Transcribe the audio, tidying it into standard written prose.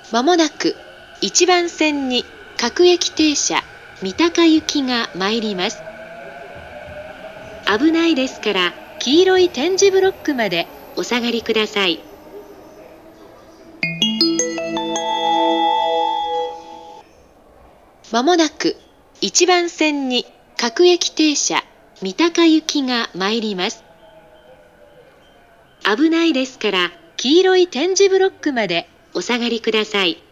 まもなく1番線に各駅停車三鷹行きが参ります。危ないですから黄色い点字ブロックまでお下がりください。まもなく1番線に各駅停車三鷹行きが参ります。危ないですから黄色い点字ブロックまでお下がりください。